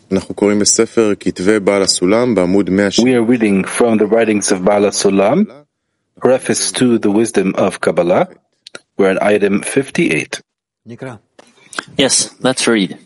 We are reading from the writings of Baal HaSulam, preface to the Wisdom of Kabbalah. We're at item 58. Yes, let's read.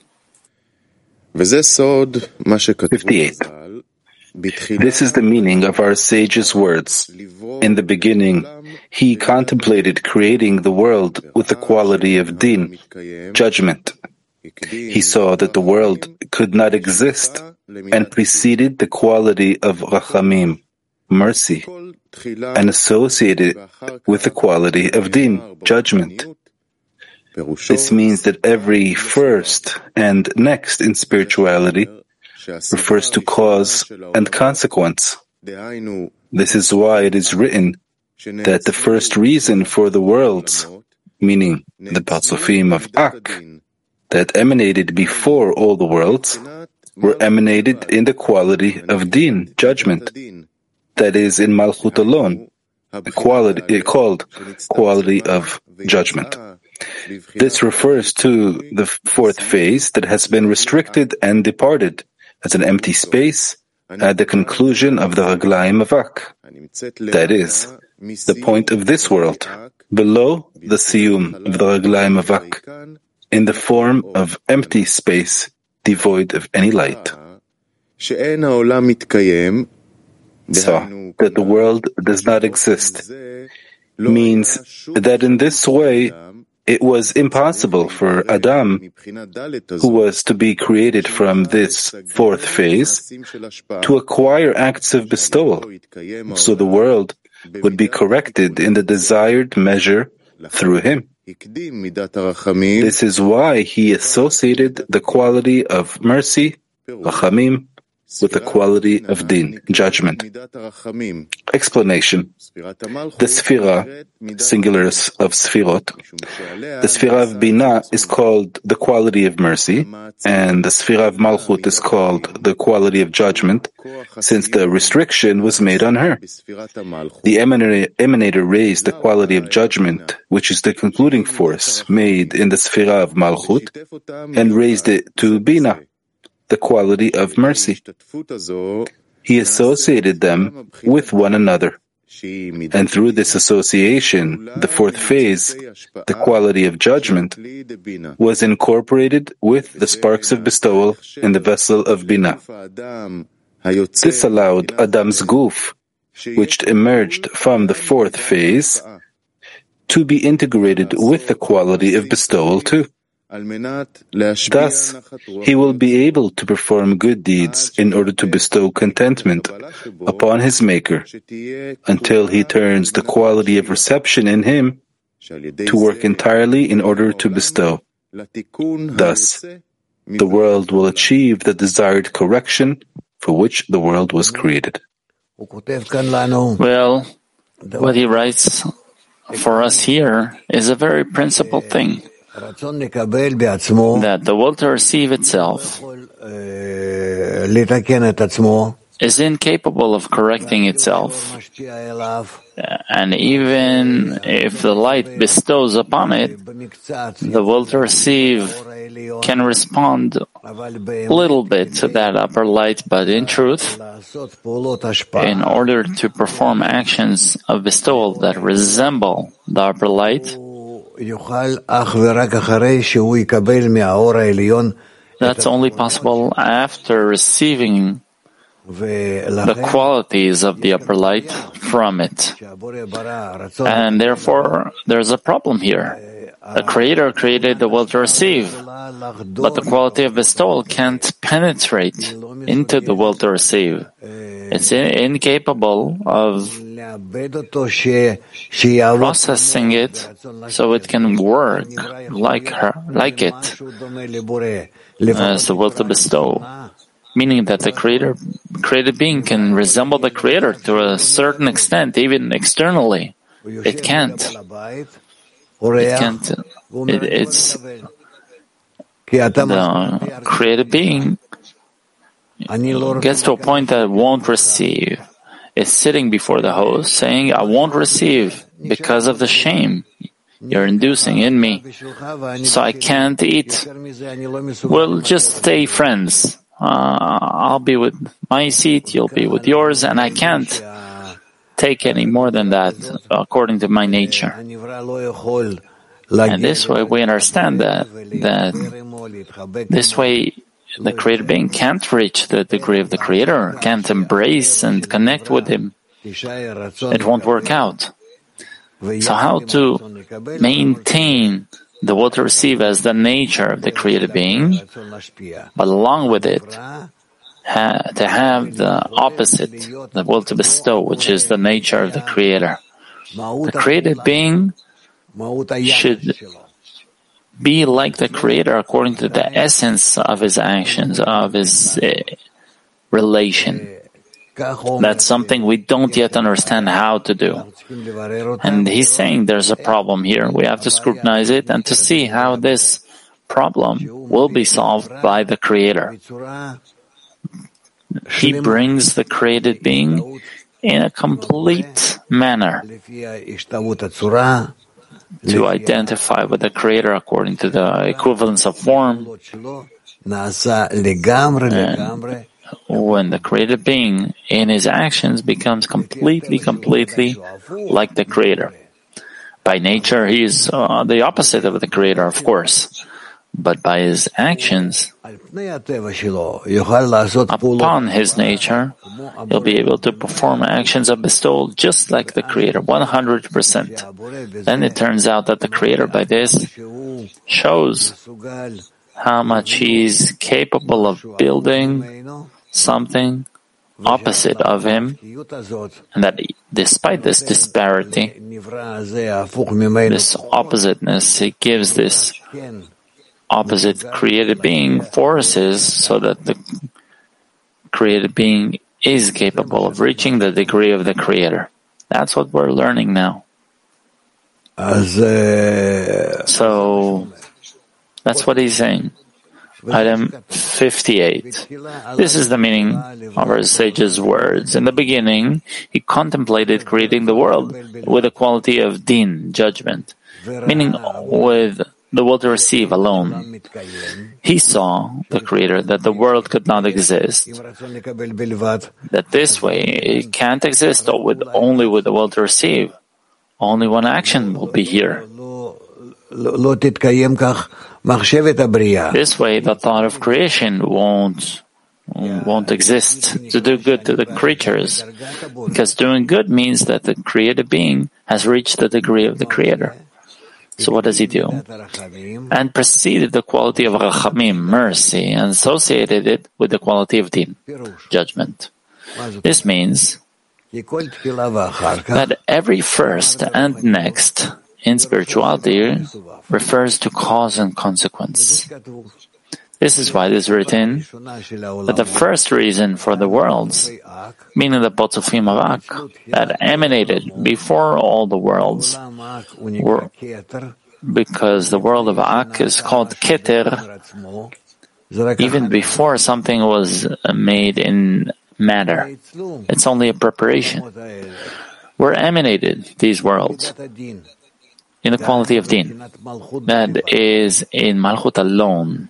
58. This is the meaning of our sage's words. In the beginning, he contemplated creating the world with the quality of din, judgment. He saw that the world could not exist and preceded the quality of rachamim, mercy, and associated with the quality of din, judgment. This means that every first and next in spirituality refers to cause and consequence. This is why it is written that the first reason for the worlds, meaning the Parsufim of Ak, that emanated before all the worlds, were emanated in the quality of din, judgment, that is in Malchut alone, called quality of judgment. This refers to the fourth phase that has been restricted and departed as an empty space at the conclusion of the Raglaim of Ak, that is, the point of this world, below the Siyum of the Raglaim of Ak, in the form of empty space devoid of any light. So, that the world does not exist means that in this way it was impossible for Adam, who was to be created from this fourth phase, to acquire acts of bestowal, so the world would be corrected in the desired measure through him. This is why he associated the quality of mercy, rachamim, with the quality of din, judgment. Explanation. The Sphira, singulars of Sphirot, the Sphira of Binah is called the quality of mercy, and the Sphira of Malchut is called the quality of judgment, since the restriction was made on her. The emanator raised the quality of judgment, which is the concluding force made in the Sphira of Malchut, and raised it to Binah, the quality of mercy. He associated them with one another. And through this association, the fourth phase, the quality of judgment, was incorporated with the sparks of bestowal in the vessel of Binah. This allowed Adam's guf, which emerged from the fourth phase, to be integrated with the quality of bestowal too. Thus, he will be able to perform good deeds in order to bestow contentment upon his Maker, until he turns the quality of reception in him to work entirely in order to bestow. Thus, the world will achieve the desired correction for which the world was created. Well, what he writes for us here is a very principal thing, that the will to receive itself is incapable of correcting itself, and even if the light bestows upon it, the will to receive can respond a little bit to that upper light, but in truth, in order to perform actions of bestowal that resemble the upper light, that's only possible after receiving the qualities of the upper light from it. And therefore, there's a problem here. The Creator created the will to receive, but the quality of bestowal can't penetrate into the will to receive. It's incapable of processing it so it can work like it as the will to bestow. Meaning that the created being can resemble the Creator to a certain extent, even externally. It can't. It's the created being gets to a point that it won't receive. It's sitting before the host saying, I won't receive because of the shame you're inducing in me, so I can't eat. We'll just stay friends. I'll be with my seat, you'll be with yours, and I can't take any more than that according to my nature. And this way we understand that this way the created being can't reach the degree of the Creator, can't embrace and connect with Him. It won't work out. So how to maintain the will to receive as the nature of the created being, but along with it, to have the opposite, the will to bestow, which is the nature of the Creator. The created being should be like the Creator according to the essence of his actions, of his relation. That's something we don't yet understand how to do. And he's saying there's a problem here. We have to scrutinize it and to see how this problem will be solved by the Creator. He brings the created being in a complete manner to identify with the Creator according to the equivalence of form. And when the created being in his actions becomes completely like the Creator. By nature, he is the opposite of the Creator, of course. But by his actions, upon his nature, he'll be able to perform actions of bestowal just like the Creator, 100%. Then it turns out that the Creator, by this, shows how much he is capable of building something opposite of him, and that despite this disparity, this oppositeness, he gives this opposite created being forces so that the created being is capable of reaching the degree of the Creator. That's what we're learning now. So that's what he's saying. Item 58. This is the meaning of our sage's words. In the beginning, he contemplated creating the world with a quality of din, judgment, meaning with the will to receive alone. He saw, the Creator, that the world could not exist, that this way it can't exist only with the will to receive. Only one action will be here. This way, the thought of creation won't exist to do good to the creatures, because doing good means that the created being has reached the degree of the Creator. So what does he do? And preceded the quality of rachamim, mercy, and associated it with the quality of din, judgment. This means that every first and next in spirituality refers to cause and consequence. This is why it is written that the first reason for the worlds, meaning the Potzofim of Ak, that emanated before all the worlds, were because the world of Ak is called Keter, even before something was made in matter. It's only a preparation. Where emanated these worlds? In the quality of din, that is in Malchut alone,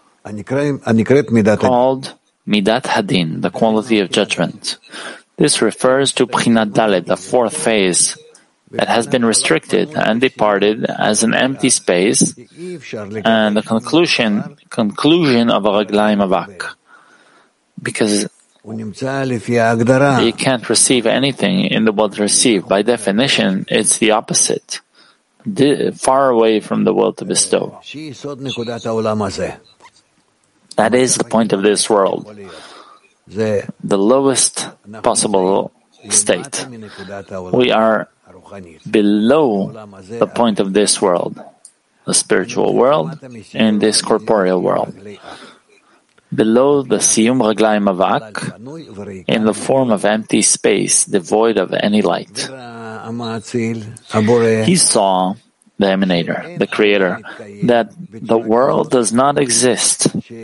called Midat Hadin, the quality of judgment. This refers to Bchinat Dalet, the fourth phase, that has been restricted and departed as an empty space, and the conclusion of a Raglaim Avak, because you can't receive anything in the world to receive. By definition, it's the opposite. Far away from the will to bestow. That is the point of this world, the lowest possible state. We are below the point of this world, the spiritual world, and this corporeal world. Below the Siyum Raglaim Avak, in the form of empty space, devoid of any light. He saw, the emanator, the Creator, that the world does not exist.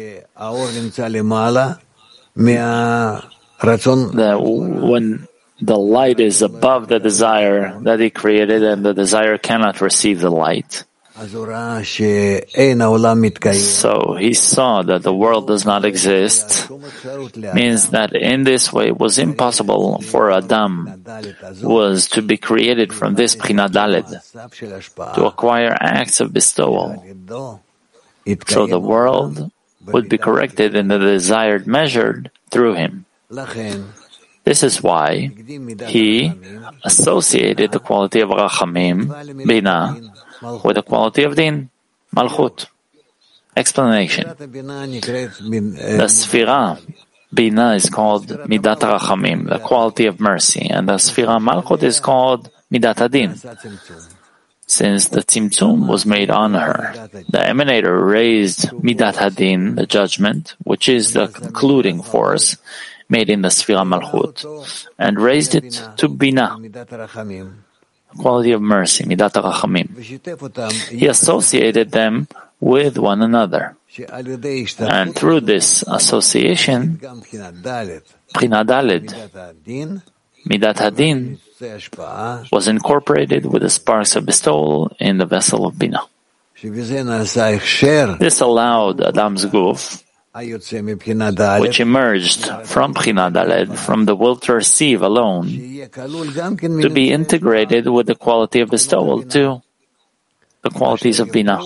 That when the light is above the desire that he created and the desire cannot receive the light, So he saw that the world does not exist, means that in this way it was impossible for Adam was to be created from this Bchina Daled, to acquire acts of bestowal. So the world would be corrected in the desired measure through him. This is why he associated the quality of Rachamim, Bina, with the quality of Din, Malchut. Explanation. The Sfira, Bina, is called Midat Rachamim, the quality of mercy, and the Sfira Malchut is called Midat Adin. Since the Tzimtzum was made on her, the emanator raised Midat Hadin, the judgment, which is the concluding force made in the Sfira Malchut, and raised it to Bina, quality of mercy, Midat Rachamim. He associated them with one another. And through this association, Bchina Daled, Midat Hadin, was incorporated with the sparks of bestowal in the vessel of Bina. This allowed Adam's Guf, which emerged from Bchina Daled, from the will to receive alone, to be integrated with the quality of bestowal to the qualities of Bina.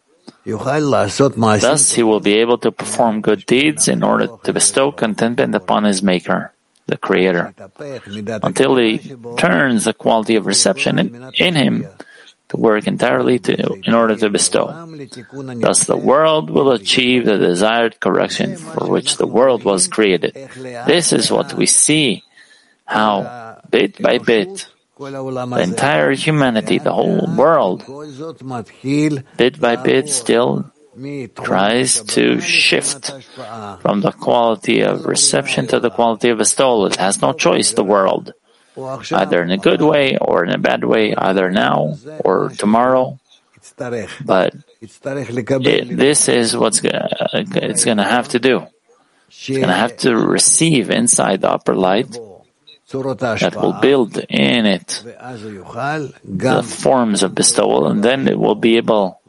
Thus, he will be able to perform good deeds in order to bestow contentment upon his Maker, the Creator, until he turns the quality of reception in him to work entirely in order to bestow. Thus the world will achieve the desired correction for which the world was created. This is what we see, how bit by bit, the entire humanity, the whole world, bit by bit still tries to shift from the quality of reception to the quality of bestowal. It has no choice, the world, either in a good way or in a bad way, either now or tomorrow. But this is what it's going to have to do. It's going to have to receive inside the upper light that will build in it the forms of bestowal, and then it will be able,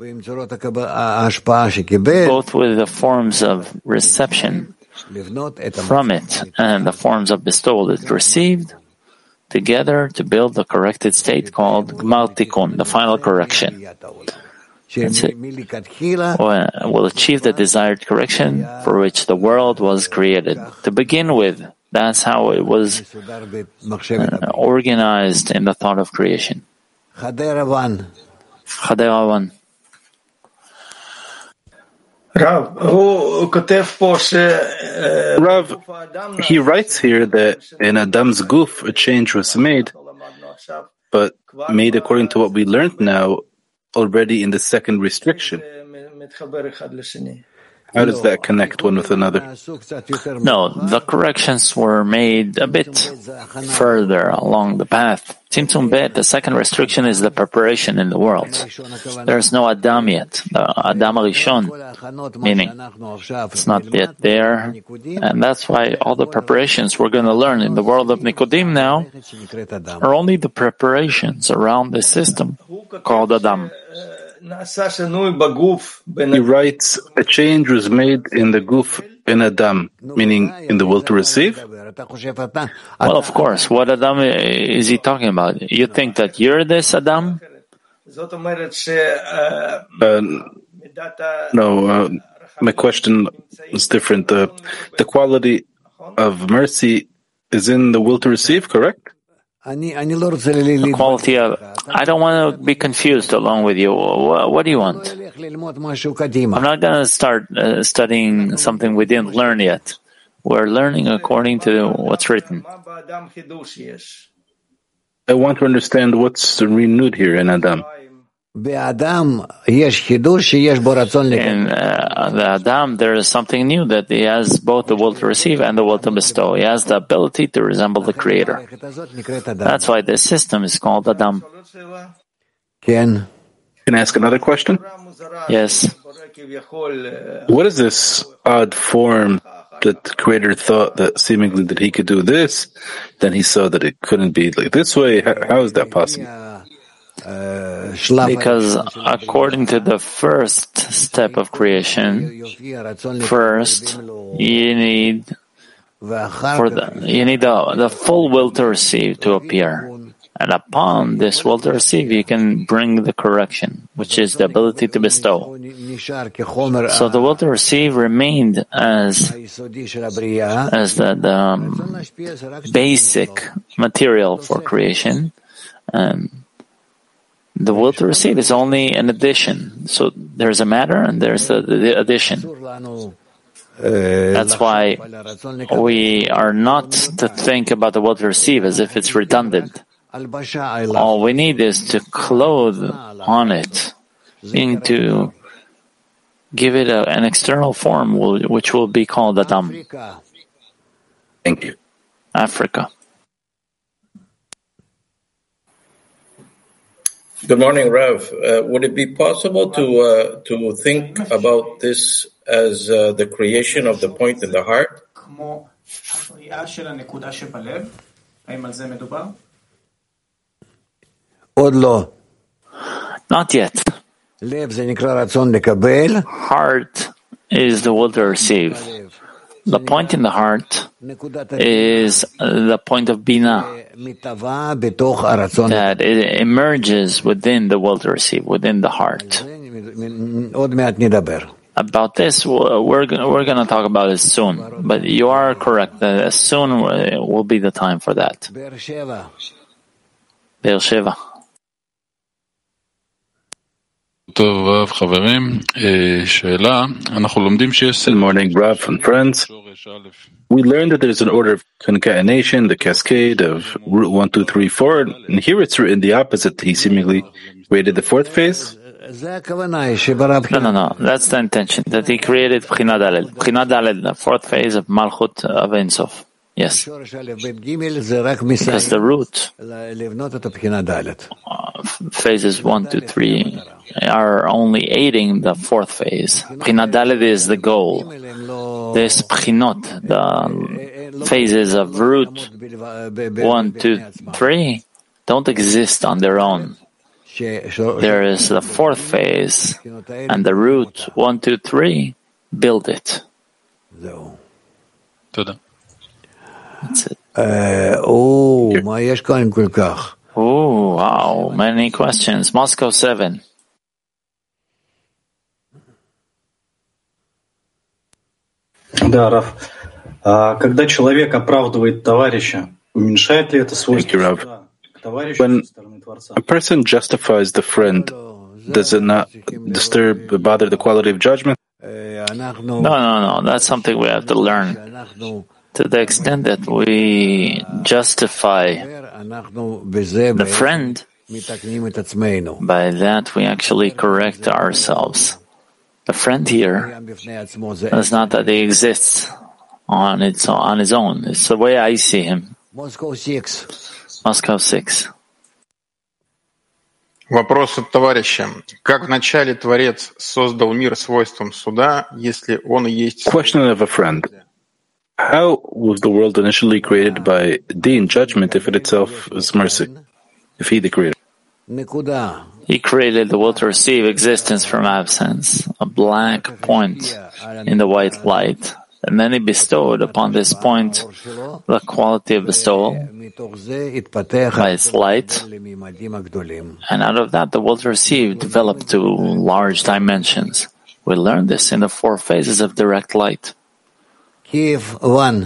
both with the forms of reception from it and the forms of bestowal it received, together to build the corrected state called Gmar Tikkun, the final correction. Will achieve the desired correction for which the world was created. To begin with, that's how it was organized in the thought of creation. Chadera 1. Rav, he writes here that in Adam's Guf a change was made, but made according to what we learned now already in the second restriction. How does that connect one with another? No, the corrections were made a bit further along the path. Tzimtzum Bet, the second restriction, is the preparation in the world. There is no Adam yet, the Adam Rishon, meaning it's not yet there. And that's why all the preparations we're going to learn in the world of Nikodim now are only the preparations around the system called Adam. He writes, a change was made in the Guf in Adam, meaning in the will to receive? Well, of course. What Adam is he talking about? You think that you're this Adam? No, my question is different. The quality of mercy is in the will to receive, correct? The quality of... I don't want to be confused along with you. What do you want? I'm not going to start studying something we didn't learn yet. We're learning according to what's written. I want to understand what's renewed here in Adam. In the Adam, there is something new, that he has both the will to receive and the will to bestow. He has the ability to resemble the Creator. That's why this system is called Adam. Can I ask another question? Yes. What is this odd form that the Creator thought that seemingly that he could do this, then he saw that it couldn't be like this way? How is that possible? Because according to the first step of creation, first you need the full will to receive to appear. And upon this will to receive, you can bring the correction, which is the ability to bestow. So the will to receive remained as the basic material for creation, and the will to receive is only an addition. So there's a matter and there's the addition. That's why we are not to think about the will to receive as if it's redundant. All we need is to clothe on it, meaning to give it an external form, which will be called Adam. Thank you. Africa. Good morning, Rav. Would it be possible to think about this as the creation of the point in the heart? Not yet. Heart is the will to receive. The point in the heart is the point of Bina, that it emerges within the will to receive, within the heart. About this, we're going to talk about it soon, but you are correct that soon will be the time for that. Be'er Sheva. Good morning, Rav and friends. We learned that there's an order of concatenation, the cascade of root 1, 2, 3, 4, and here it's written the opposite. He seemingly created the fourth phase. No. That's the intention, that he created Bchina Daled. Bchina Daled, the fourth phase of Malchut of Ein Sof. Yes. Because the root, phases 1, 2, 3, are only aiding the fourth phase. Bchina Daled is the goal. This Bchinot, the phases of root 1, 2, 3, don't exist on their own. There is the fourth phase, and the root 1, 2, 3 build it. That's it. Oh, wow, many questions. Moscow 7. Да, Раф. Когда человек оправдывает товарища, уменьшает ли это свойство к товарищу со стороны Творца? A person justifies the friend. Does it not bother the quality of judgment? No. That's something we have to learn. To the extent that we justify the friend, by that we actually correct ourselves. The friend here is not that he exists on his own. It's the way I see him. Moscow 6. Вопрос от товарища. Как вначале Творец создал мир свойством суда, если он и есть... Question of a friend. How was the world initially created by Din, judgment, if it itself is mercy? If he the creator? He created the will to receive existence from absence, a black point in the white light. And then he bestowed upon this point the quality of bestowal by its light. And out of that, the will to receive developed to large dimensions. We learned this in the 4 phases of direct light. Kiev 1.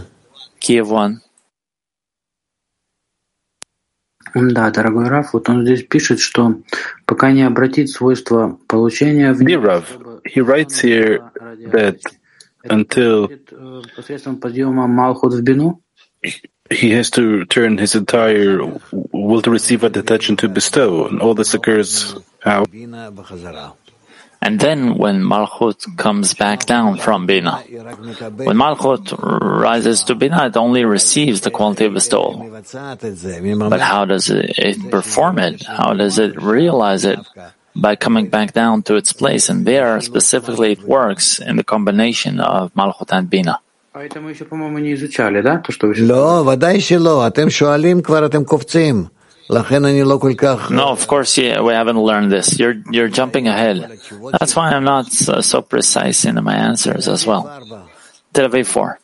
Да, дорогой Раф, вот он здесь пишет, что пока не обратит свойства получения в Dear Rav, he writes here that until посредством подъема Малхут в Бину, he has to turn his entire will to receive attention to bestow, and all this occurs how? And then when Malchut comes back down from Bina, when Malchut rises to Bina, it only receives the quality of bestowal. But how does it perform it? How does it realize it? By coming back down to its place. And there, specifically, it works in the combination of Malchut and Bina. это мы еще, по-моему, не изучали, да? То, что вы... לא, ודאי שלא. אתם שואלים כבר, אתם קופצים. No, of course, we haven't learned this. You're jumping ahead. That's why I'm not so precise in my answers as well. Tel Aviv 4.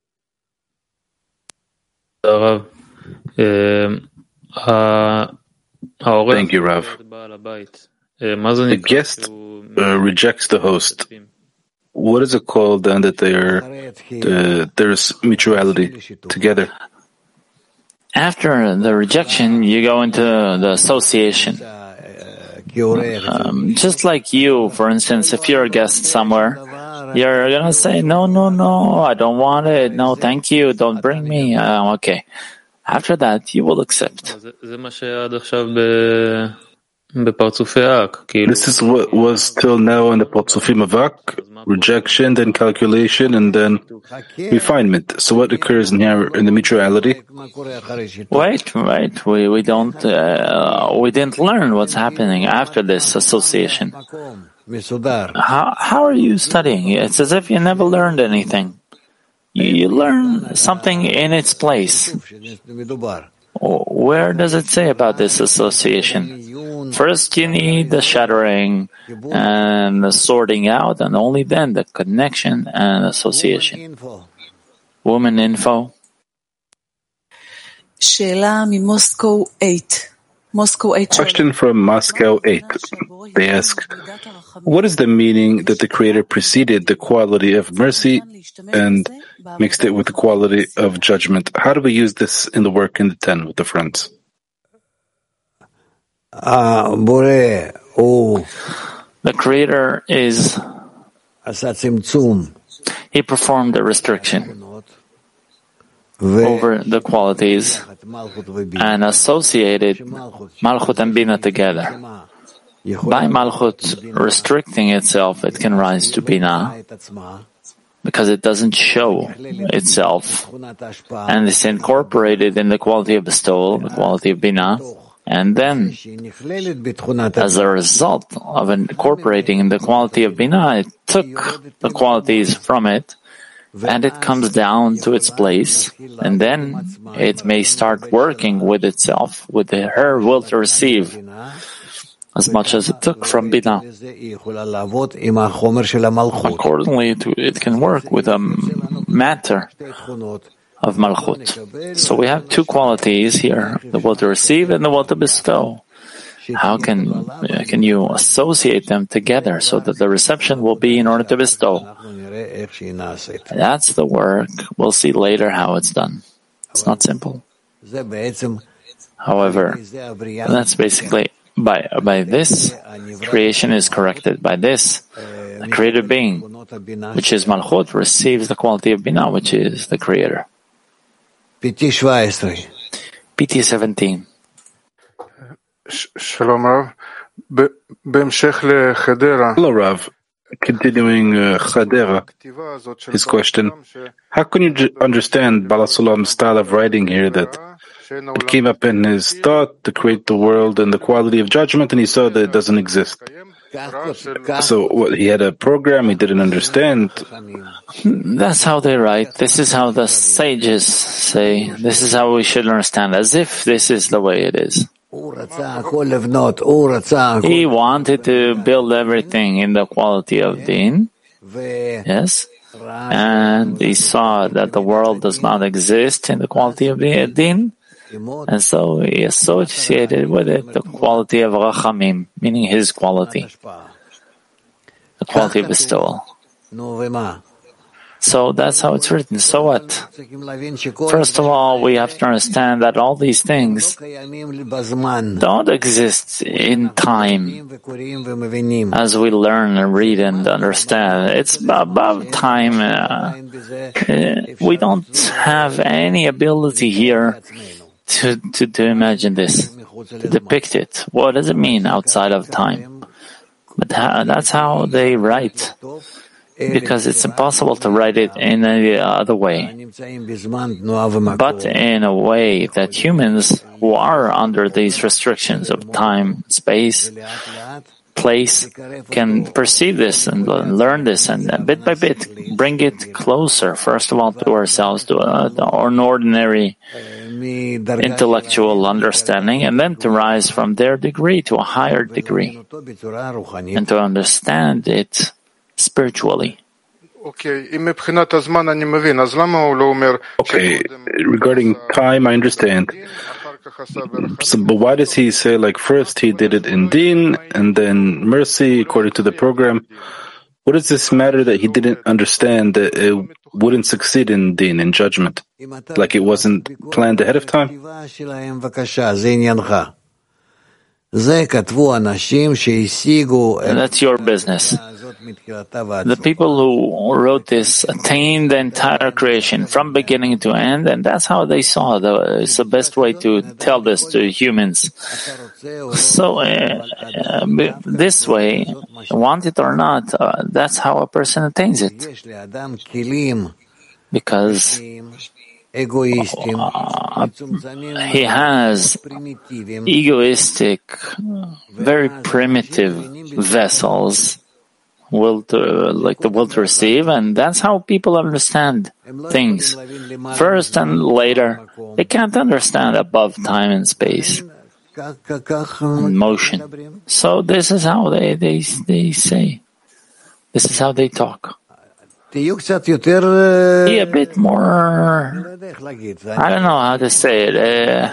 Thank you, Rav. The guest rejects the host. What is it called then that there's mutuality together? After the rejection, you go into the association. Just like you, for instance, if you're a guest somewhere, you're going to say, no, I don't want it. No, thank you. Don't bring me. Okay. After that, you will accept. This is what was till now in the Parzufim Avak, rejection, then calculation, and then refinement. So what occurs in here in the mutuality? Wait. We didn't learn what's happening after this association. How are you studying? It's as if you never learned anything. You learn something in its place. Where does it say about this association? First, you need the shattering and the sorting out, and only then the connection and association. Woman info. Question from Moscow 8. They ask, what is the meaning that the Creator preceded the quality of mercy and mixed it with the quality of judgment? How do we use this in the work in the 10 with the friends? The Creator is, He performed a restriction over the qualities and associated Malchut and Bina together. By Malchut restricting itself, it can rise to Bina because it doesn't show itself, and it's incorporated in the quality of bestowal, the quality of Bina, and then as a result of incorporating in the quality of Bina, it took the qualities from it, and it comes down to its place, and then it may start working with itself, with her will to receive, as much as it took from Bina. Accordingly, it can work with a matter of Malchut. So we have two qualities here, the will to receive and the will to bestow. How can you associate them together so that the reception will be in order to bestow? That's the work. We'll see later how it's done. It's not simple. However, that's basically by this, creation is corrected. By this, the created being, which is Malchut, receives the quality of Bina, which is the Creator. PT 17. Shalom, Rav. Hello, Rav. Continuing Chadera, his question, how can you understand Baal HaSulam's style of writing here that it came up in his thought to create the world and the quality of judgment, and he saw that it doesn't exist? So what, he had a program he didn't understand? That's how they write. This is how the sages say. This is how we should understand, as if this is the way it is. He wanted to build everything in the quality of Din, yes, and he saw that the world does not exist in the quality of Din, and so he associated with it the quality of Rachamim, meaning his quality, the quality of bestowal. So that's how it's written. So what? First of all, we have to understand that all these things don't exist in time as we learn and read and understand. It's above time. We don't have any ability here to imagine this, to depict it. What does it mean outside of time? But that's how they write. Because it's impossible to write it in any other way, but in a way that humans who are under these restrictions of time, space, place can perceive this and learn this, and bit by bit bring it closer, first of all, to ourselves, to an ordinary intellectual understanding, and then to rise from their degree to a higher degree and to understand it spiritually. Okay, regarding time, I understand. So, but why does he say, like, first he did it in Din and then mercy according to the program? What does this matter that he didn't understand that it wouldn't succeed in Din, in judgment? Like it wasn't planned ahead of time? That's your business. The people who wrote this attained the entire creation from beginning to end, and that's how they saw it. It's the best way to tell this to humans. So this way, want it or not, that's how a person attains it. Because he has egoistic, very primitive vessels, like the will to receive, and that's how people understand things. First and later, they can't understand above time and space and motion. So this is how they say. This is how they talk. Be a bit more, I don't know how to say it.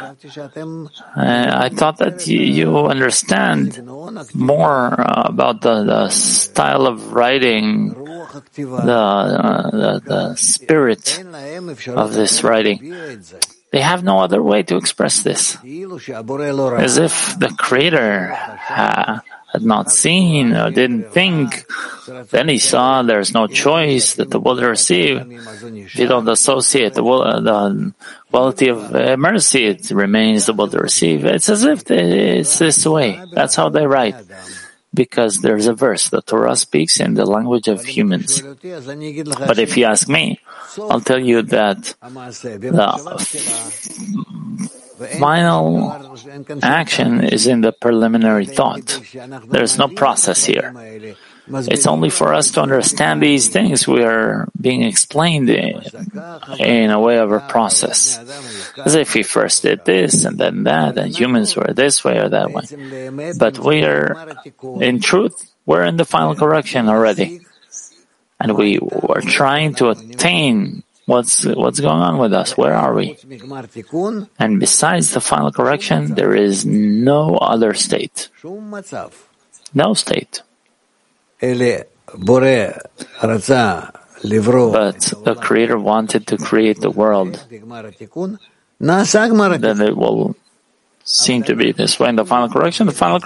I thought that you understand more about the style of writing, the spirit of this writing. They have no other way to express this. As if the Creator had not seen or didn't think. Then he saw there's no choice that the will to receive. If you don't associate the quality of mercy, it remains the will to receive. It's as if it's this way. That's how they write. Because there's a verse, the Torah speaks in the language of humans. But if you ask me, I'll tell you that the final action is in the preliminary thought. There's no process here. It's only for us to understand these things we are being explained in a way of a process. As if we first did this and then that, and humans were this way or that way. But we are, in truth, we're in the final correction already. And we are trying to attain what's going on with us. Where are we? And besides the final correction, there is no other state. No state. But the Creator wanted to create the world. Then it will seem to be this way. In the final correction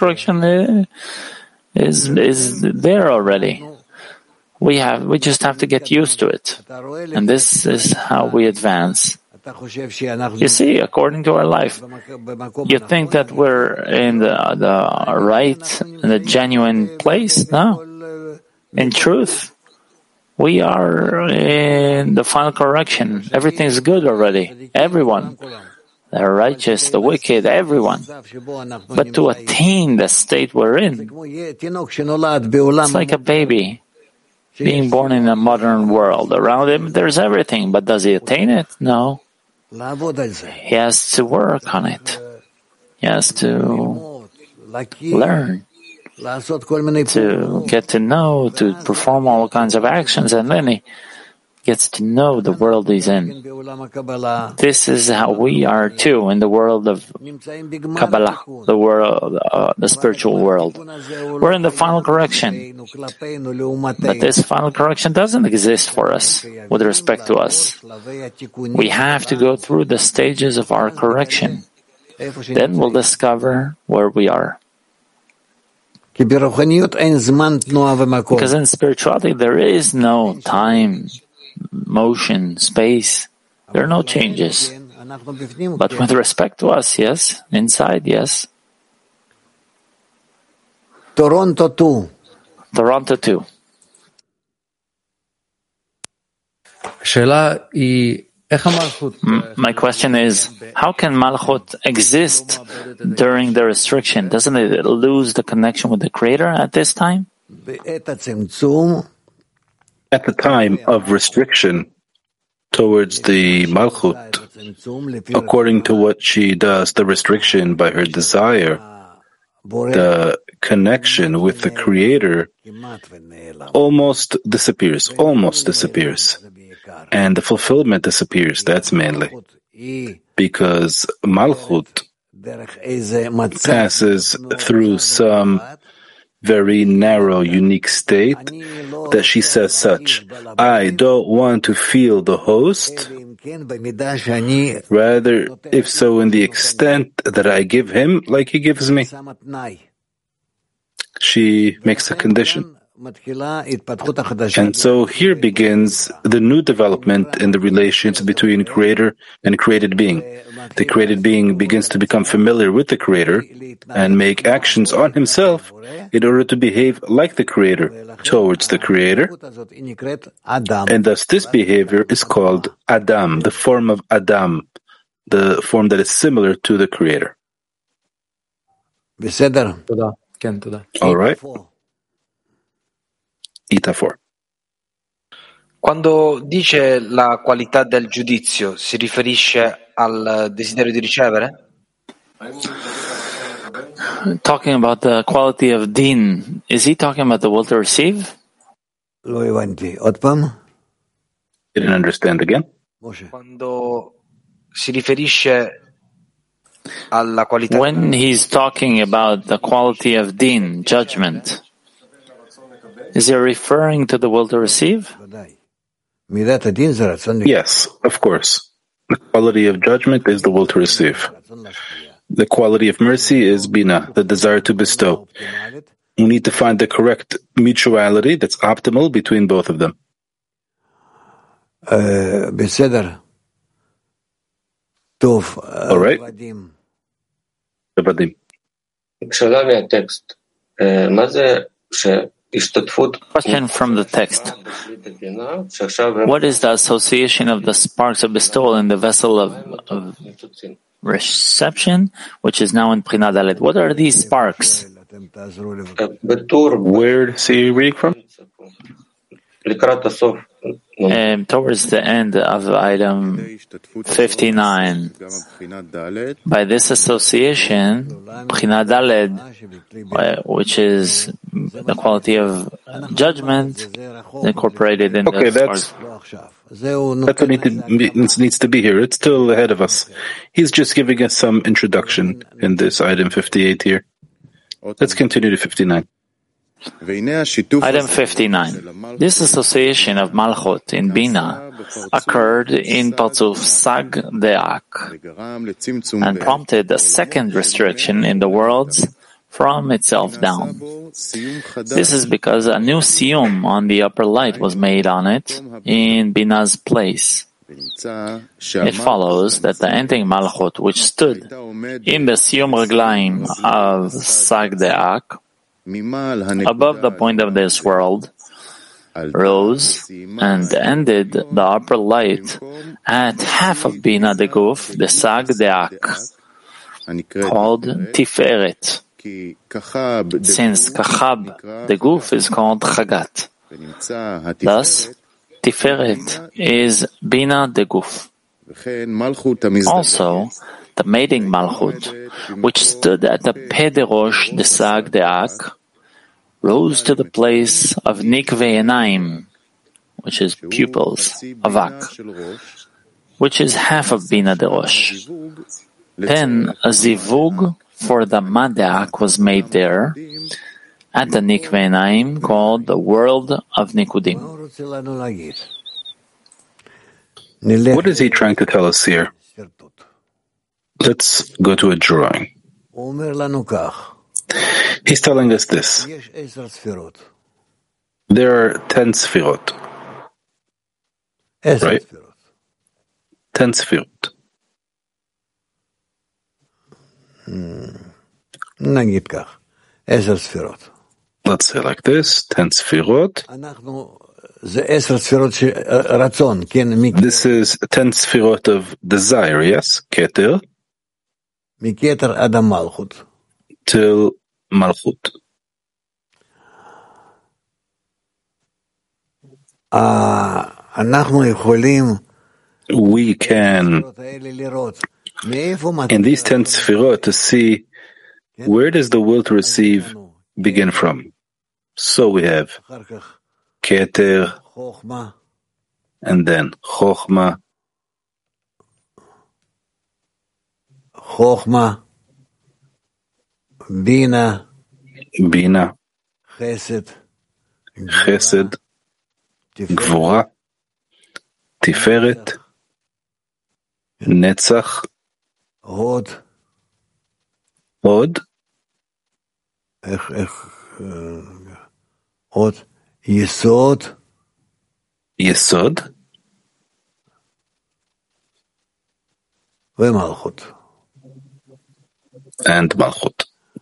is there already. We just have to get used to it. And this is how we advance. You see, according to our life, you think that we're in the right, in the genuine place? No. In truth, we are in the final correction. Everything's good already. Everyone. The righteous, the wicked, everyone. But to attain the state we're in, it's like a baby being born in a modern world. Around him, there's everything. But does he attain it? No. He has to work on it. He has to learn, to get to know, to perform all kinds of actions, and then he gets to know the world he's in. This is how we are too in the world of Kabbalah, the world, the spiritual world. We're in the final correction, but this final correction doesn't exist for us with respect to us. We have to go through the stages of our correction. Then we'll discover where we are. Because in spirituality there is no time, motion, space. There are no changes. But with respect to us, yes. Inside, yes. Toronto 2. השאלה היא My question is, how can Malchut exist during the restriction? Doesn't it lose the connection with the Creator at this time? At the time of restriction towards the Malchut, according to what she does, the restriction by her desire, the connection with the Creator almost disappears, and the fulfillment disappears. That's mainly because Malchut passes through some very narrow, unique state that she says such, I don't want to feel the host, rather, if so, in the extent that I give him like he gives me. She makes a condition. And so here begins the new development in the relations between Creator and created being. The created being begins to become familiar with the Creator and make actions on himself in order to behave like the Creator towards the Creator. And thus this behavior is called Adam, the form of Adam, the form that is similar to the Creator. All right. Ita 4. Quando dice la qualità del giudizio, si riferisce al desiderio di ricevere? Talking about the quality of din, is he talking about the will to receive? Didn't understand again. Quando si riferisce alla qualità. When he's talking about the quality of din, judgment, is he referring to the will to receive? Yes, of course. The quality of judgment is the will to receive. The quality of mercy is bina, the desire to bestow. We need to find the correct mutuality that's optimal between both of them. All right. Question from the text. What is the association of the sparks of bestowal in the vessel of reception, which is now in Bchina Dalet? What are these sparks? Where is he reading from? Towards the end of item 59. By this association, Bchina Dalet, which is the quality of judgment, incorporated in the sparks. That's what needs to be here. It's still ahead of us. He's just giving us some introduction in this item 58 here. Let's continue to 59. Item 59. This association of Malchut in Bina occurred in Partzuf Sag De'ak and prompted a second restriction in the worlds from itself down. This is because a new siyum on the upper light was made on it in Bina's place. It follows that the ending Malchut, which stood in the siyum Raglaim of Sag De'ak, above the point of this world, rose and ended the upper light at half of Bina de Guf, the Sag De'ak, called Tiferet, since Kachab, the Guf, is called Chagat. Thus, Tiferet is Bina de Guf. Also, the mating Malchut, which stood at the Pederosh de Sag De'ak, rose to the place of Nikvei Enaim, which is pupils, Avak, which is half of Bina de Rosh. Then a Zivug for the Madeak was made there, at the Nikvei Enaim, called the world of Nikudim. What is he trying to tell us here? Let's go to a drawing. He's telling us this. There are 10 sfirot. Right? 10 sfirot. Let's say like this, 10 sfirot. This is 10 sfirot of desire, yes? Keter. Till Malchut. We can, in these 10 sfirot, to see where does the will to receive begin from. So we have Keter, and then Chochma, Bina, Chesed, Gvura, Tiferet, Netzach, Hod, Yesod, and Malchut.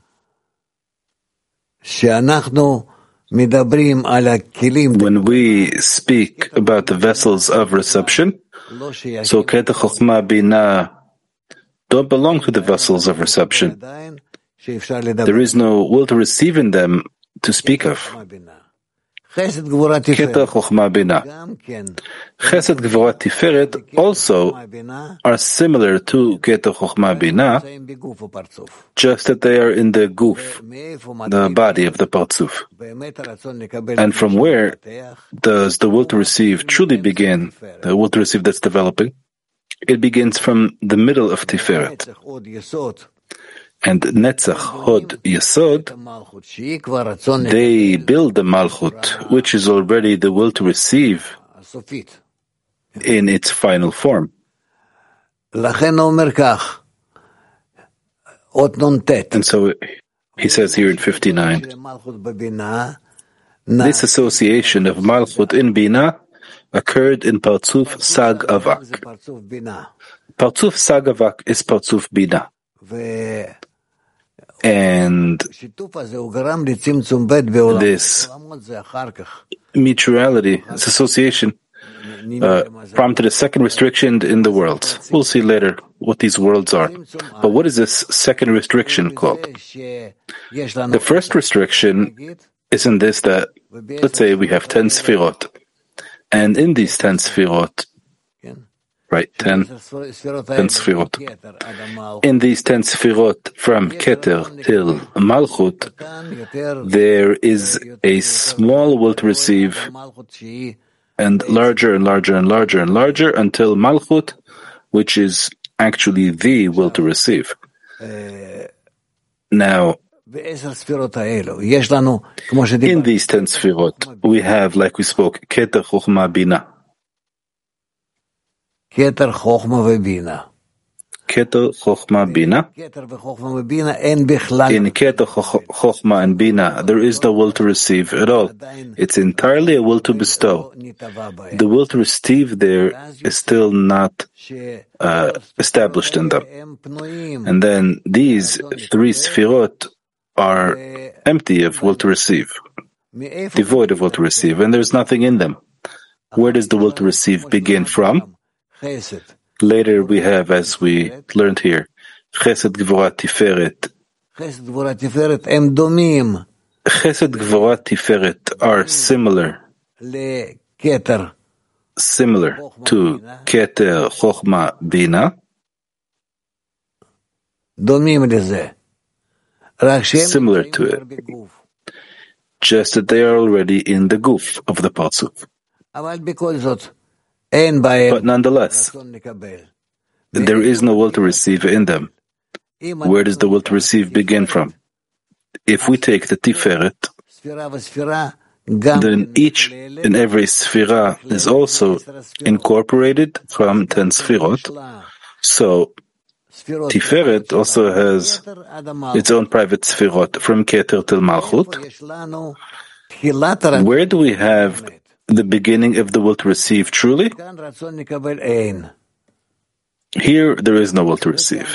When we speak about the vessels of reception, so Keter, Chochma, Bina don't belong to the vessels of reception. There is no will to receive in them to speak of. Keter, Chochma, Bina. Chesed, Gvura, Tiferet also are similar to Keter, Chochma, Bina, just that they are in the guf, the body of the Partzuf. And from where does the will to receive truly begin, the will to receive that's developing? It begins from the middle of Tiferet. And Netzach, Hod, Yesod, they build the Malchut, which is already the will to receive in its final form. And so he says here in 59, this association of Malchut in Bina occurred in Partzuf Sag Avak. Partzuf Sag Avak is Partzuf Bina. And this mutuality, this association, prompted a second restriction in the worlds. We'll see later what these worlds are. But what is this second restriction called? The first restriction is in this that, let's say we have 10 sfirot. And in these 10 sfirot, right, 10 sfirot. In these 10 sfirot from Keter till Malchut, there is a small will to receive, and larger and larger and larger and larger until Malchut, which is actually the will to receive. Now, in these 10 sfirot, we have, like we spoke, Keter, Chochma, Bina. Keter, Chochma, Bina. Keter, Chochma, Bina. In Keter, Chochma, and Bina, there is no will to receive at all. It's entirely a will to bestow. The will to receive there is still not established in them. And then these 3 sfirot are empty of will to receive, devoid of will to receive, and there's nothing in them. Where does the will to receive begin from? Later we have, as we learned here, Chesed, Gvura, Tiferet. Chesed, Gvura, Tiferet are similar to Keter, Chochma, Bina. Similar to it, just that they are already in the guf of the Partzuf. But nonetheless, there is no will to receive in them. Where does the will to receive begin from? If we take the Tiferet, then each and every Sfira is also incorporated from 10 Sfirot. So Tiferet also has its own private Sfirot from Keter till Malchut. Where do we have the beginning of the will to receive truly? Here there is no will to receive.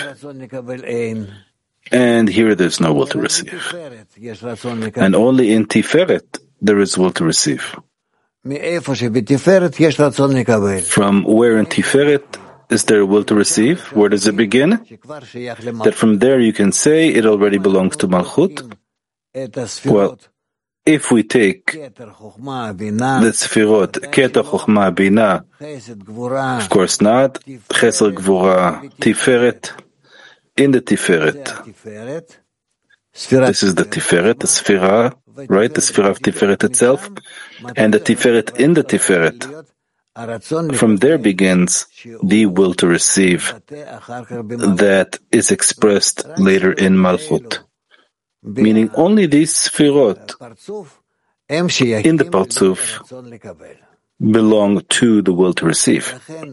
And here there's no will to receive. And only in Tiferet there is will to receive. From where in Tiferet is there a will to receive? Where does it begin? That from there you can say it already belongs to Malchut. Well, if we take the Sefirot, Keter, Chochmah, Binah, of course not, Chesed, Gvura, Tiferet, in the Tiferet. This is the Tiferet, the Sefirah, right? The Sefirah of Tiferet itself, and the Tiferet in the Tiferet. From there begins the will to receive that is expressed later in Malchut. Meaning only these Sefirot in the Partzuf belong to the will to receive.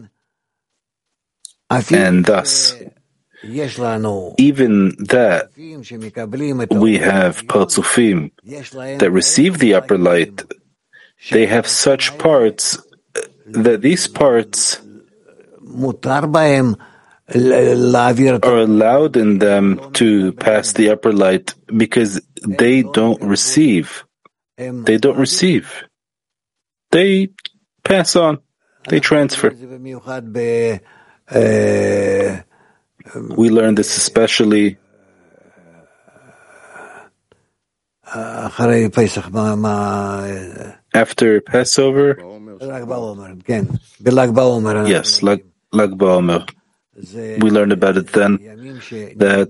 And thus, even that we have Partzufim that receive the upper light, they have such parts that these parts are allowed in them to pass the upper light because they don't receive. They don't receive. They pass on. They transfer. We learn this especially after Passover. Yes, Lag BaOmer. We learned about it then, that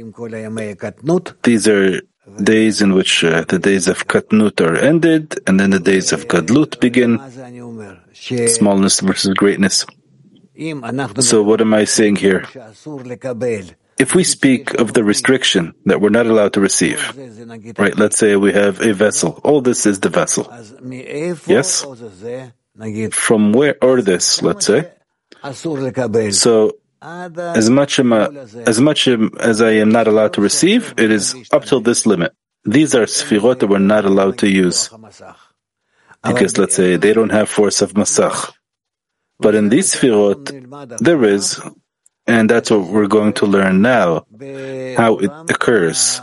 these are days in which the days of Katnut are ended, and then the days of Gadlut begin, smallness versus greatness. So what am I saying here? If we speak of the restriction that we're not allowed to receive, right, let's say we have a vessel. All this is the vessel. Yes? From where, or this, let's say. So, as much as I am not allowed to receive, it is up till this limit. These are sfirot that we're not allowed to use. Because, let's say, they don't have force of masach. But in these sfirot, there is, and that's what we're going to learn now, how it occurs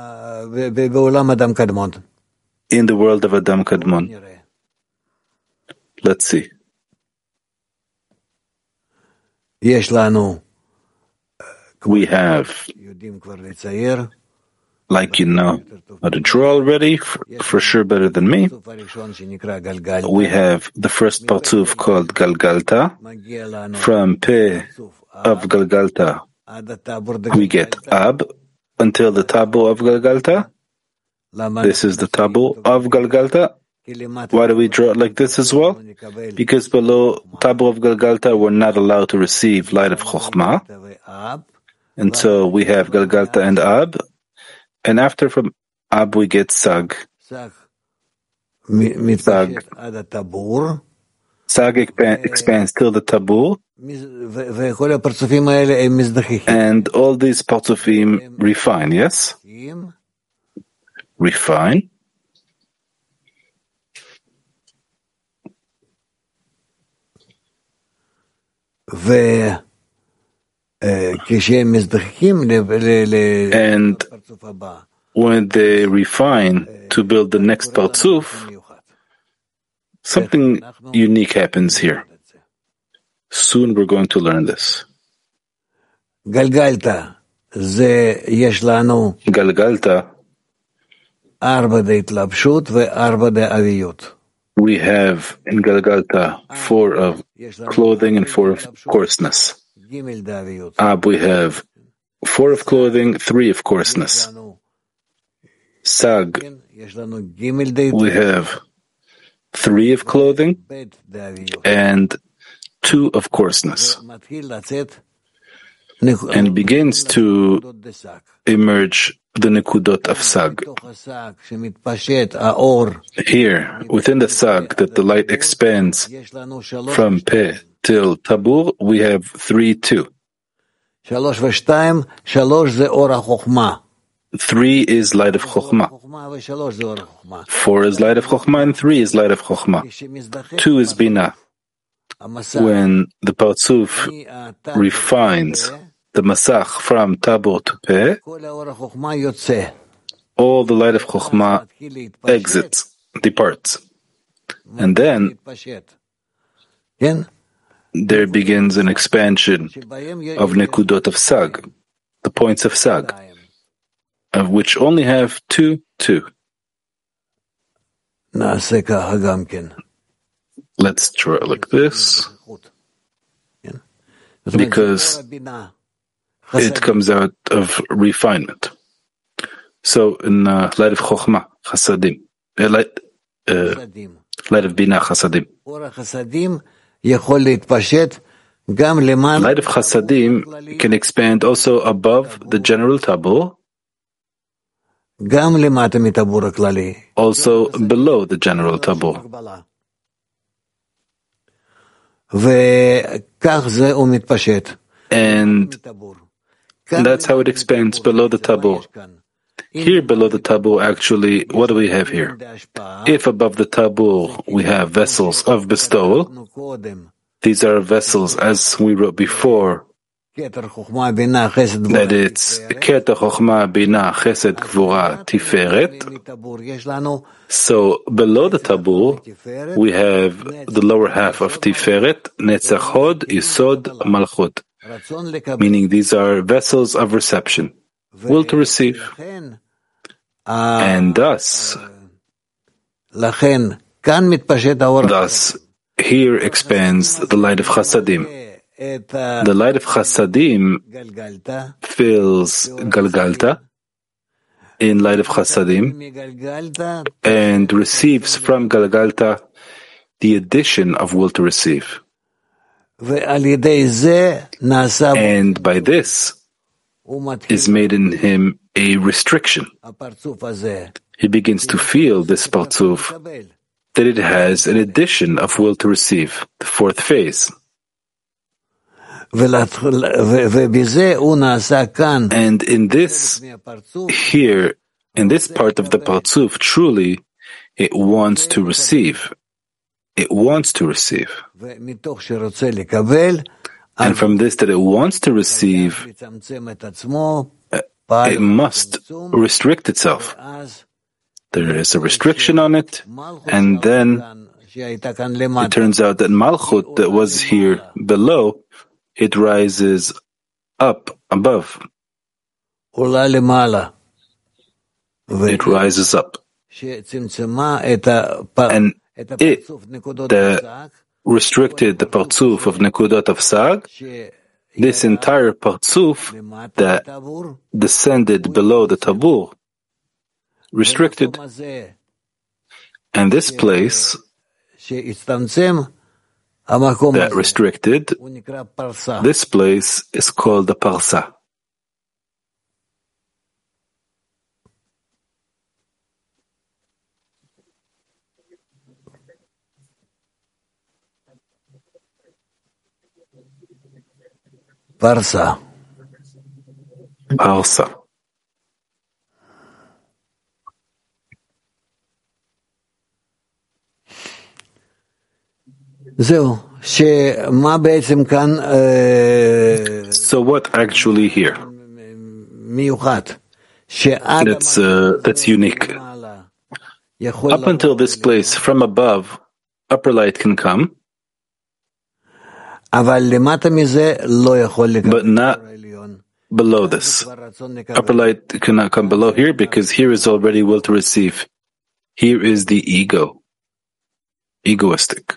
in the world of Adam Kadmon. Let's see. We have, like you know, how to draw already, for sure better than me. We have the first Partzuf called Galgalta. From Peh of Galgalta, we get Ab until the Tabu of Galgalta. This is the Tabu of Galgalta. Why do we draw it like this as well? Because below Tabu of Galgalta, we're not allowed to receive light of Chochmah. And so we have Galgalta and Ab. And after from Ab, we get Sag. Sag expands till the Tabur. And all these Partzufim refine, yes? Refine. And when they refine to build the next Partzuf, something unique happens here. Soon we're going to learn this. Galgalta. We have in Galgalta 4 of clothing and 4 of coarseness. Ab, we have 4 of clothing, 3 of coarseness. Sag, we have 3 of clothing and 2 of coarseness. And begins to emerge the nekudot of Sag. Here, within the Sag, that the light expands from Peh till Tabur, we have 3, 2. 3 is light of Chochmah. 4 is light of Chochmah, and 3 is light of Chochmah. 2 is Binah. When the Partzuf refines the Masach from Tabur to Peh, all the light of Chochmah exits, departs. And then there begins an expansion of Nekudot of Sag, the points of Sag, of which only have two. Let's draw it like this, because it comes out of refinement. So in light of Chokhmah, Chasadim, light of Binah, Chasadim. Light of Chasadim can expand also above the general Tabur, also below the general Tabur. And that's how it expands below the Tabur. Here below the Tabur, actually, what do we have here? If above the Tabur we have vessels of bestowal, these are vessels, as we wrote before, that it's Keter Chokhmah Binah Chesed Gvura Tiferet. So below the Tabur, we have the lower half of Tiferet, Netzach Hod, Yisod, Malchut, meaning these are vessels of reception, will to receive. And thus, here expands the light of Chasadim. The light of Chasadim fills Galgalta in light of Chasadim and receives from Galgalta the addition of will to receive. And by this is made in him a restriction. He begins to feel this Partzuf, that it has an addition of will to receive, the fourth phase. And in this, here, in this part of the Partzuf, truly, it wants to receive. It wants to receive. And from this that it wants to receive, it must restrict itself. There is a restriction on it, and then it turns out that Malchut that was here below, it rises up above. It rises up. And it that restricted the Partzuf of Nekudot of Sag, this entire Partzuf that descended below the Tabur, restricted. And this place that restricted, this place is called the Parsa. Parsa. Parsa. So what actually here? That's unique. Up until this place, from above, upper light can come, but not below this. Upper light cannot come below here because here is already will to receive. Here is the ego, egoistic.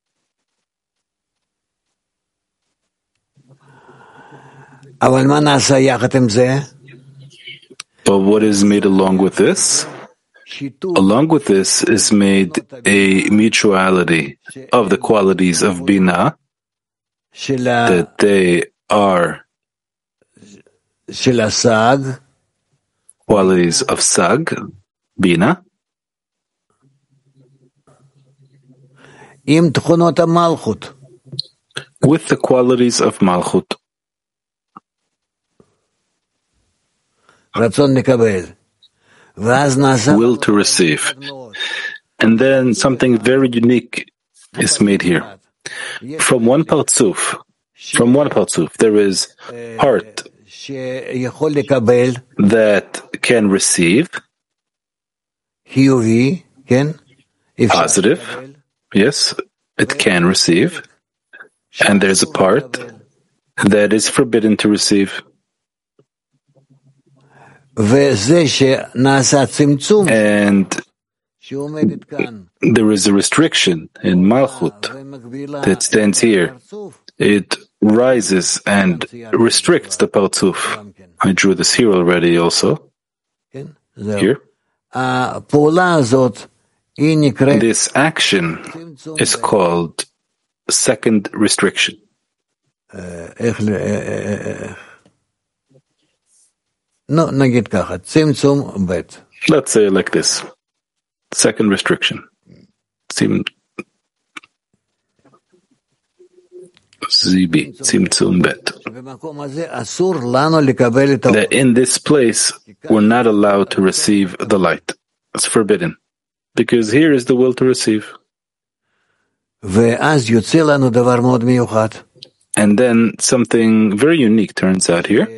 But what is made along with this? Along with this is made a mutuality of the qualities of Binah, that they are qualities of Sag, Binah, with the qualities of Malchut. Will to receive. And then something very unique is made here. From one Partzuf, there is heart that can receive, positive, Yes, it can receive, and there's a part that is forbidden to receive. And there is a restriction in Malchut that stands here. It rises and restricts the Partzuf. I drew this here already also. Here. This action is called second restriction. Let's say it like this. Second restriction. Tzimtzum bet. That in this place, we're not allowed to receive the light. It's forbidden. Because here is the will to receive. And then something very unique turns out here.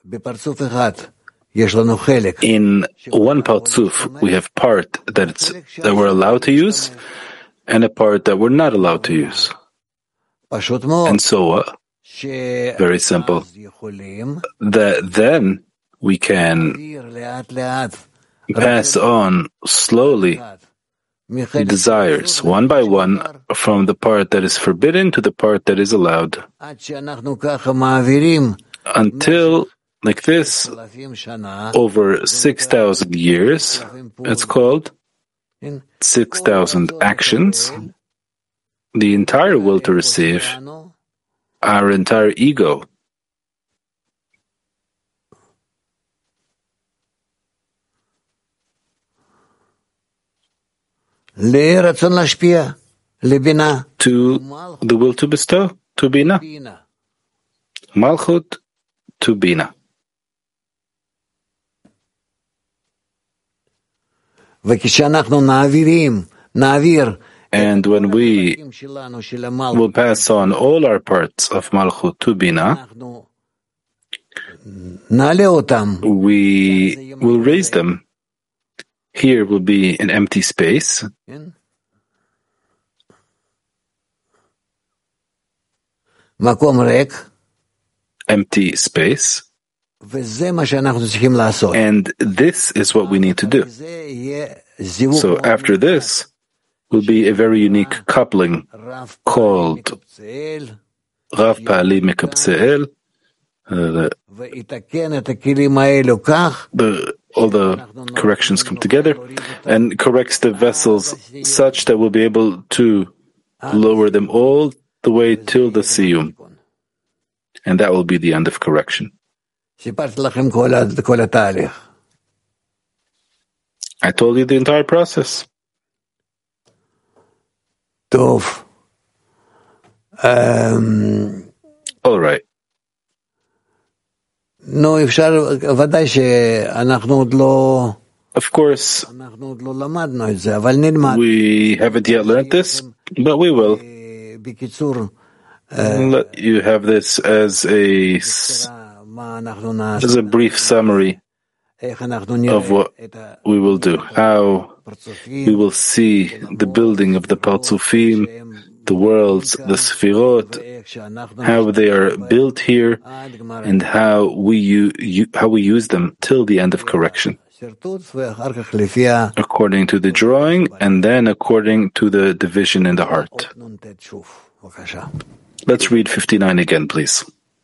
In one Partzuf, we have part that we're allowed to use, and a part that we're not allowed to use. And so, very simple, that then we can pass on slowly desires, one by one, from the part that is forbidden to the part that is allowed. Until, like this, over 6,000 years, it's called 6,000 actions, the entire will to receive, our entire ego, to the will to bestow, to Bina. Malchut to Bina. And when we will pass on all our parts of Malchut to Bina, we will raise them. Here will be an empty space. Empty space. And this is what we need to do. So after this will be a very unique coupling called Rav Pa'ali Mekabtze'el. All the corrections come together and corrects the vessels such that we'll be able to lower them all the way till the siyum. And that will be the end of correction. I told you the entire process. All right. Of course, we haven't yet learned this, but we will. Let you have this as a brief summary of what we will do, how we will see the building of the Partzufim, the worlds, the Sefirot, how they are built here, and how we use them till the end of correction, according to the drawing, and then according to the division in the heart. Let's read 59 again, please.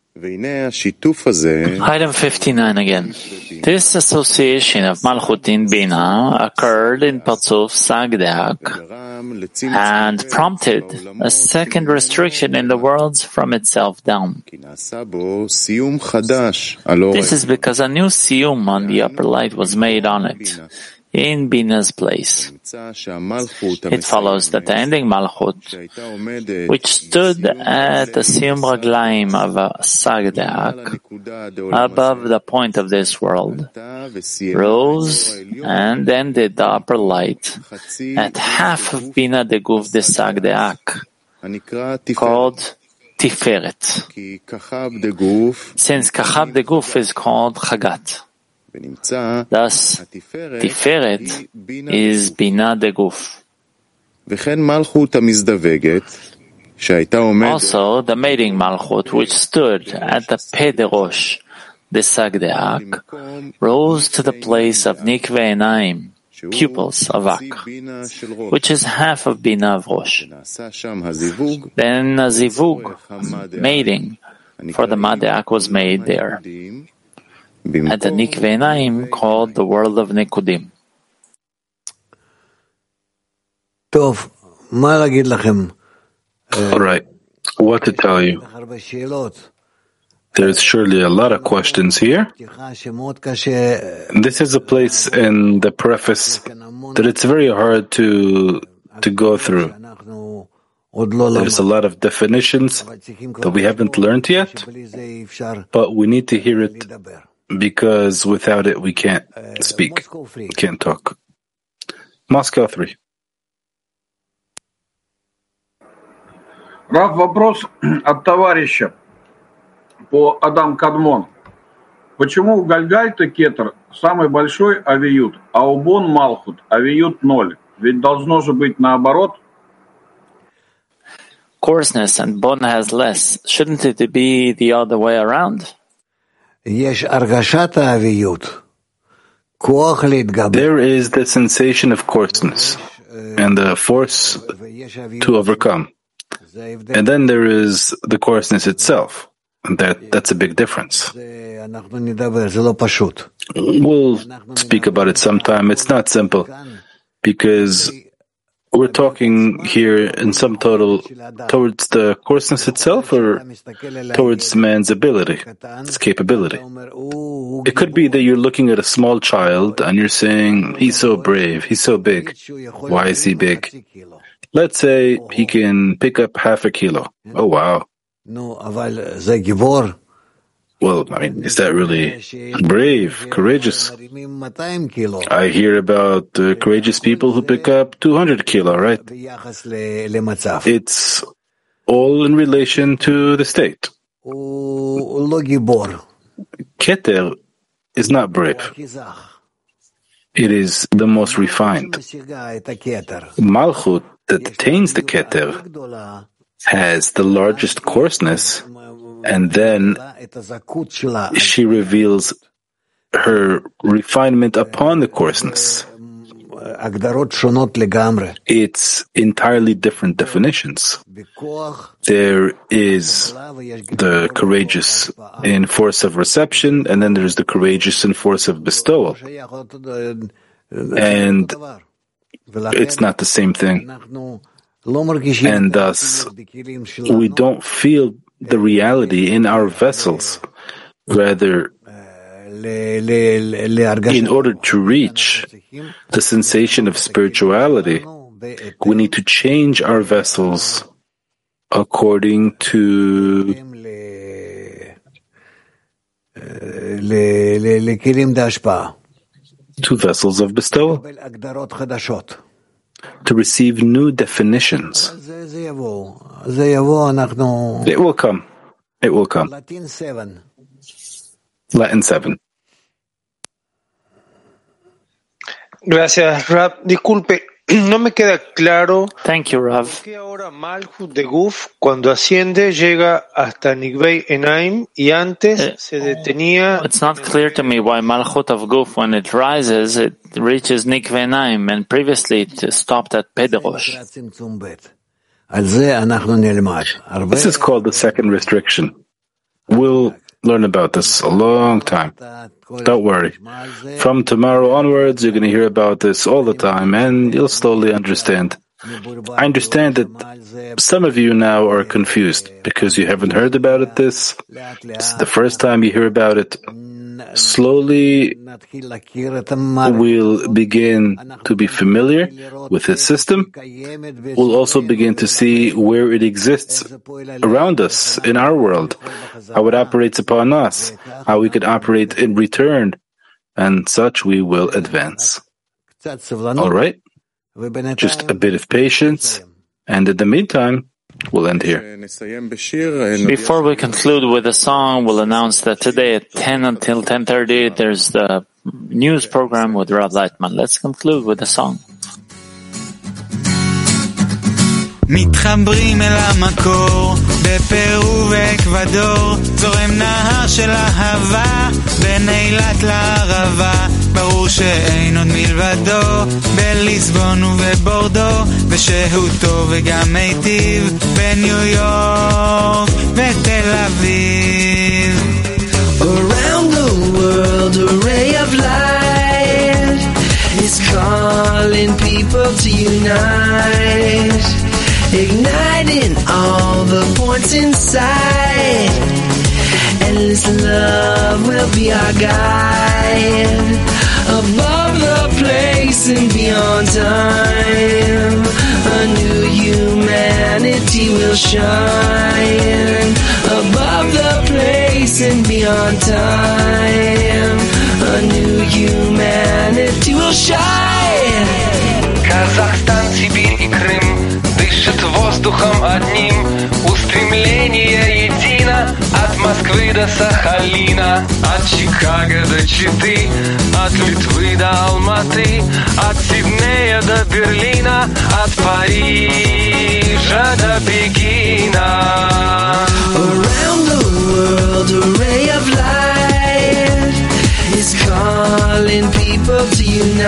Item 59 again. This association of Malchut in Bina occurred in Partzuf Sagdeak and prompted a second restriction in the worlds from itself down. This is because a new siyum on the upper light was made on it, in Bina's place. It follows that the ending Malchut, which stood at the Siyum Raglaim of Sagdeak, above the point of this world, rose and ended the upper light at half of Bina de Guf de Sagdeak, called Tiferet, since Kachab de Guf is called Chagat. Thus, Tiferet is Bina de Guf. Also, the mating Malchut, which stood at the Pei de Rosh, the Sagdeak, rose to the place of Nikvei Einaim, pupils of Ak, which is half of Bina of Rosh. Then a Zivug, mating, for the Madeak was made there, at the Nikvei Einaim called the world of Nekudim. All right, what to tell you? There's surely a lot of questions here. This is a place in the preface that it's very hard to go through. There's a lot of definitions that we haven't learned yet, but we need to hear it because without it we can't speak, we can't talk. Moscow 3. Рав, вопрос от товарища по Адам Кадмон. Почему у Гальгальта Кетер самый большой авиют, а у Бон Малхут авиют 0? Ведь должно же быть наоборот. Coarseness and Bon has less. Shouldn't it be the other way around? There is the sensation of coarseness and the force to overcome. And then there is the coarseness itself. And that's a big difference. We'll speak about it sometime. It's not simple because we're talking here in sum total towards the coarseness itself or towards man's ability, his capability. It could be that you're looking at a small child and you're saying, he's so brave, he's so big. Why is he big? Let's say he can pick up half a kilo. Oh, wow. Well, I mean, is that really brave, courageous? I hear about courageous people who pick up 200 kilo, right? It's all in relation to the state. Keter is not brave. It is the most refined. Malchut, that attains the Keter, has the largest coarseness, and then she reveals her refinement upon the coarseness. It's entirely different definitions. There is the courageous in force of reception, and then there's the courageous in force of bestowal. And it's not the same thing. And thus, we don't feel the reality in our vessels. Rather, in order to reach the sensation of spirituality, we need to change our vessels according to vessels of bestowal, to receive new definitions. It will come. It will come. Latin 7. Gracias, Rav. Disculpe, no me queda claro. Thank you, Rav. ¿Por qué ahora Malchut de Guf, cuando asciende, llega hasta Nikvei Einaim y antes se detenía? It's not clear to me why Malchut of Guf, when it rises, it reaches Nikvei Einaim, and previously it stopped at Pei de Rosh. This is called the second restriction. We'll learn about this a long time. Don't worry. From tomorrow onwards, you're going to hear about this all the time, and you'll slowly understand. I understand that some of you now are confused because you haven't heard about it this is the first time you hear about it. Slowly, we'll begin to be familiar with this system. We'll also begin to see where it exists around us, in our world, how it operates upon us, how we could operate in return, and such we will advance. All right? Just a bit of patience, and in the meantime, we'll end here. Before we conclude with a song, we'll announce that today at 10 until 10:30, there's the news program with Rav Leitman. Let's conclude with a song. מתחברים אל המקור, בפרו ואקוודור, זורם נהר של אהבה, בין אילת לערבה, ברור שאין עוד מלבדו, בליסבון ובבורדו, ושהוא טוב וגם מיטיב, בניו יורק ותל אביב. Around the world, a ray of light is calling people to unite, igniting all the points inside. Endless love will be our guide, above the place and beyond time. A new humanity will shine, above the place and beyond time. A new humanity will shine. Казахстан, Сибирь и Крым дышат воздухом одним, устремление едино от Москвы до Сахалина, от Чикаго до Читы, от Литвы до Алматы, от Сиднея до Берлина, от Парижа до Пекина. Around the world, a ray of light is calling people to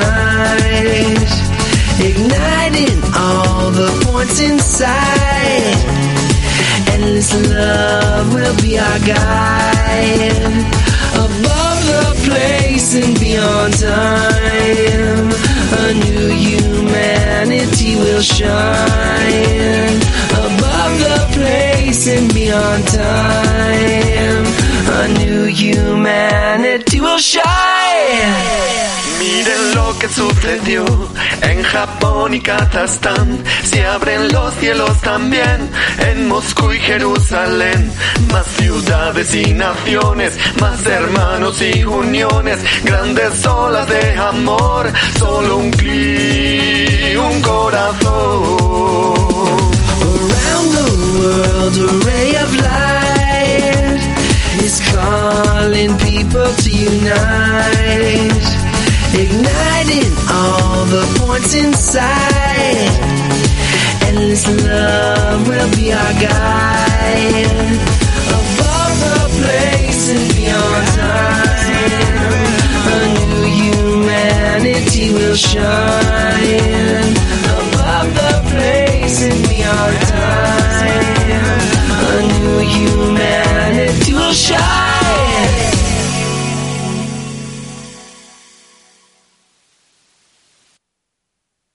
unite, igniting all the points inside. Endless love will be our guide, above the place and beyond time. A new humanity will shine, above the place and beyond time. A new humanity will shine. Miren lo que sucedió en Japón y Kazajstán, se abren los cielos también en Moscú y Jerusalén, más ciudades y naciones, más hermanos y uniones, grandes olas de amor, solo un clic, un corazón. Around the world, a ray of light is calling people to unite, igniting all the points inside. Endless love will be our guide, above the place and beyond time. A new humanity will shine, above the place and beyond time.